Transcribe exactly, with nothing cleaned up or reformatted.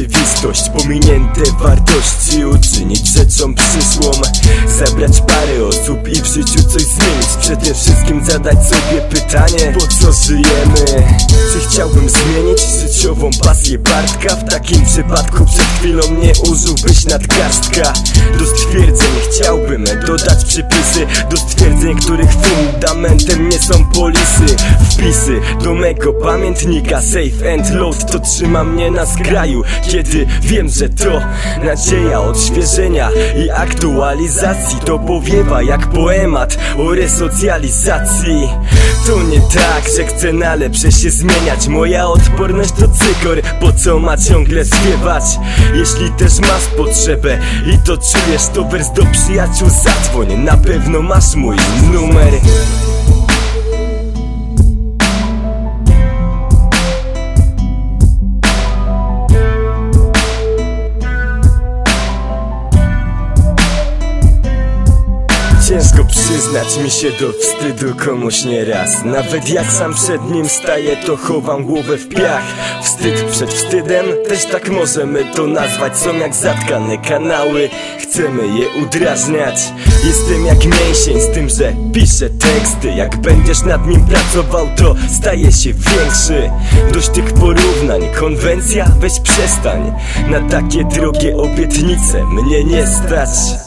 rzeczywistość, pominięte wartości uczynić rzeczą przyszłą. Zebrać parę osób i w życiu coś zmienić. Przede wszystkim zadać sobie pytanie, po co żyjemy? Czy chciałbym zmienić życiową pasję Bartka? W takim przypadku przed chwilą nie użyłbyś nadgarstka. Do stwierdzeń chciałbym dodać przypisy, do stwierdzeń, których fundamentem nie są polisy. Wpisy do mego pamiętnika save and load, to trzyma mnie na skraju, kiedy wiem, że to nadzieja odświeżenia i aktualizacji. To powiewa jak poemat o resocjalizacji. To nie tak, że chcę na lepsze się zmieniać. Moja odporność to cykor, po co ma ciągle śpiewać? Jeśli też masz potrzebę i to czujesz, to wers do przyjaciół zadzwoń, na pewno masz mój numer. Ciężko przyznać mi się do wstydu komuś nieraz. Nawet jak sam przed nim staję, to chowam głowę w piach. Wstyd przed wstydem, też tak możemy to nazwać. Są jak zatkane kanały, chcemy je udrażniać. Jestem jak mięsień z tym, że piszę teksty. Jak będziesz nad nim pracował, to staje się większy. Dość tych porównań, konwencja, weź przestań. Na takie drogie obietnice mnie nie stać.